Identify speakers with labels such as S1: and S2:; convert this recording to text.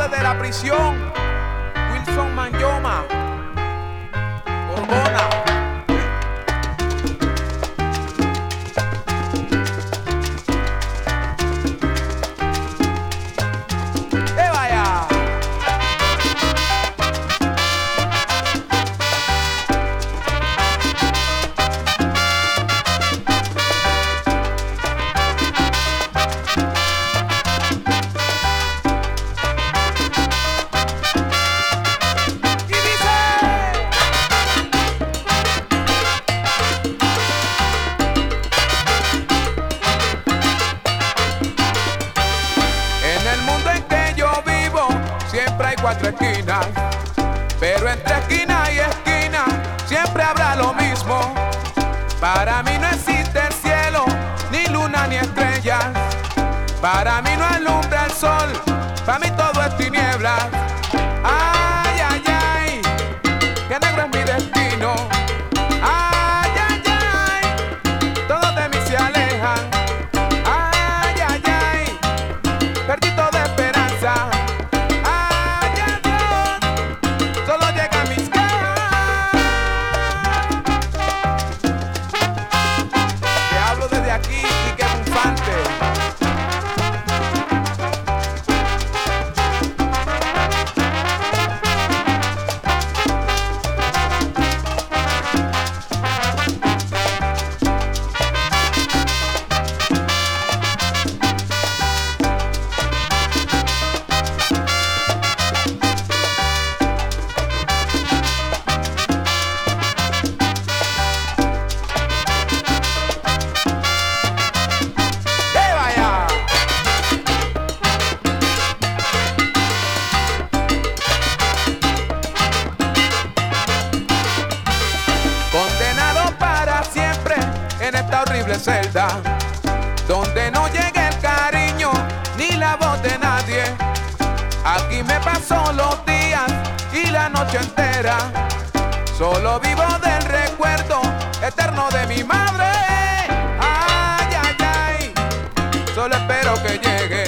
S1: desde la prisión, Wilson Manyoma, Gorgona. Cuatro esquinas, pero entre esquina y esquina siempre habrá lo mismo. Para mí no existe el cielo, ni luna ni estrellas. Para mí no alumbra el sol, para mí todo es tinieblas. Ay, ay, ay, que negro es mi destino. Ay, ay, ay, todos de mí se alejan. Ay, ay, ay, perdí toda esperanza. Celda, donde no llega el cariño ni la voz de nadie. Aquí me paso los días y la noche entera, solo vivo del recuerdo eterno de mi madre. Ay, ay, ay, solo espero que llegue